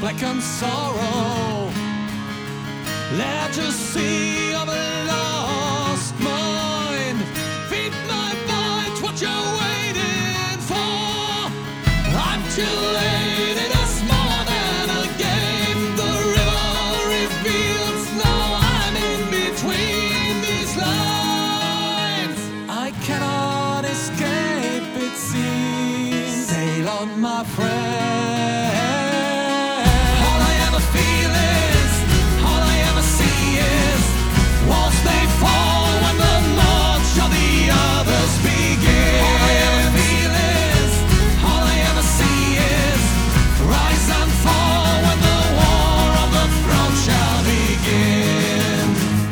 blackened sorrow, legacy of a lost mind. Feed my mind, what you're waiting for. I'm too late, it is more than a game. The river reveals, now I'm in between these lines. I cannot escape, it seems. Sail on, my friend. All I ever feel is, all I ever see is, walls they fall when the march of the others begin. All I ever feel is, all I ever see is, rise and fall when the war of the throne shall begin.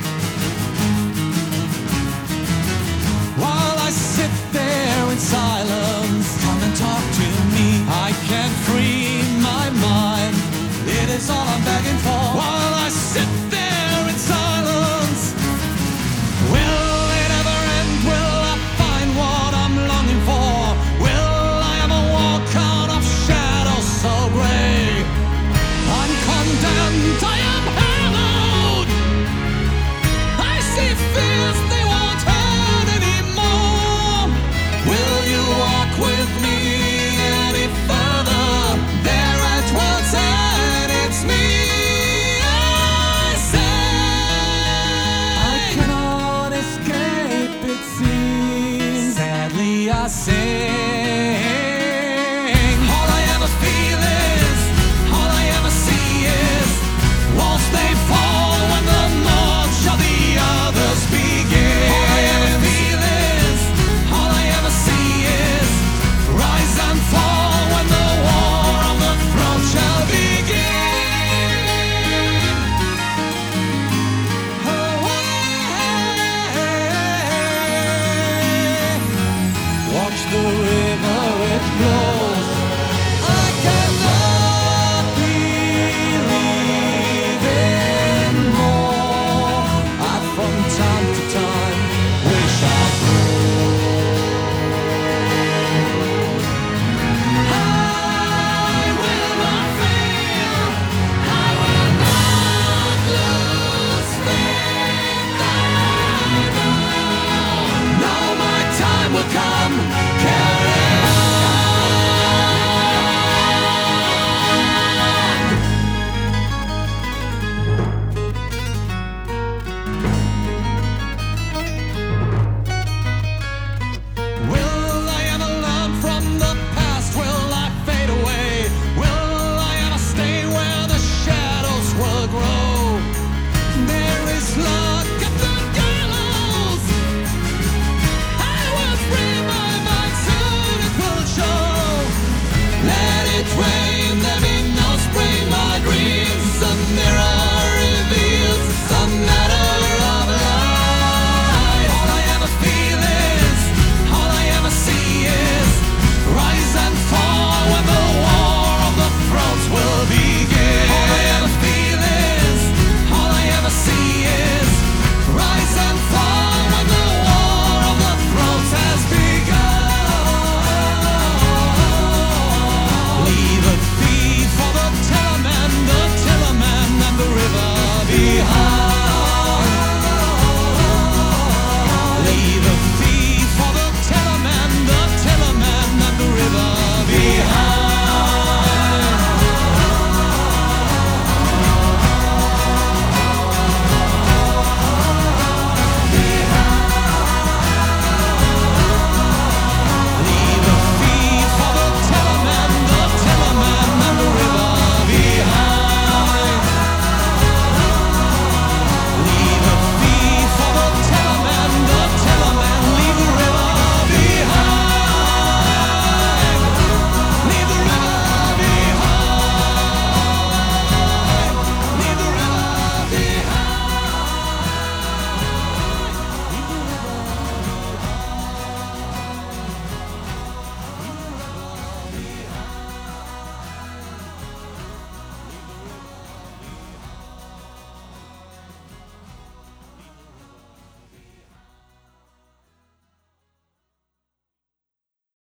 While I sit there in silence, come and talk to me. I can't free my mind, it is all I'm begging for. While I sit there in silence, will it ever end? Will I find what I'm longing for? Will I ever walk out of shadows so gray? I'm condemned, I am hallowed. I see fears